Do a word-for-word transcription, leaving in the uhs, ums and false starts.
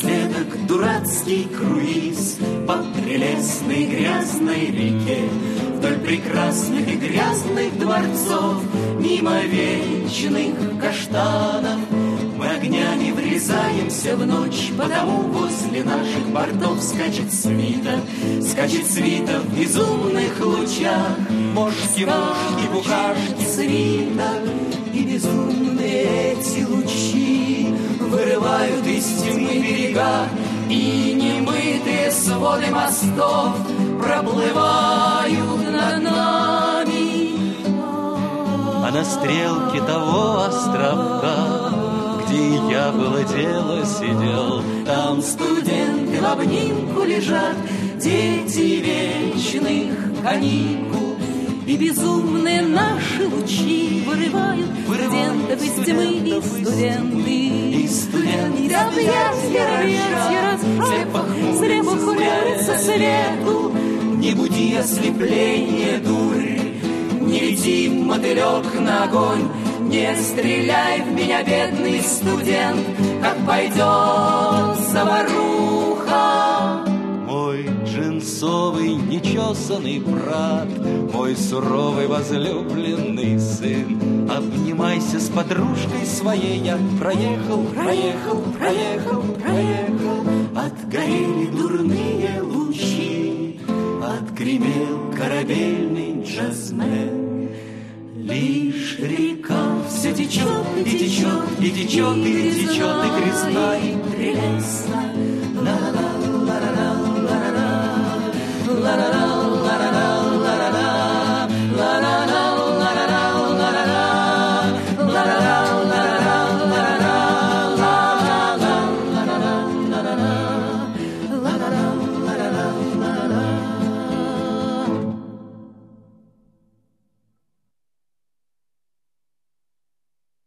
напоследок дурацкий круиз по прелестной грязной реке, вдоль прекрасных и грязных дворцов, мимо вечных каштанов. Мы огнями врезаемся в ночь, потому возле наших бортов скачет свита, скачет свита в безумных лучах. Мошки, мошки, букашки, свита, и безумные эти лучи вырывают из тьмы берега, и немытые своды мостов проплывают над нами. А на стрелке того островка, где я было дело сидел, там студенты в обнимку лежат, дети вечных каникул. И безумные наши лучи вырывают студентов из тьмы, и студенты, и студенты, и объятья, объятья расправь, слепо хмурятся свету. Не буди ослепление, дурь, не лети, мотылек, на огонь, не стреляй в меня, бедный студент, как пойдет заваруха. Мой джинсовый нечесанный брат, мой суровый возлюбленный сын, обнимайся с подружкой своей. Я проехал, проехал, проехал, проехал. Отгорели дурные лучи, отгремел корабельный джазмен. Лишь река все течет и течет, и течет, и течет, и грязна, и прелестна.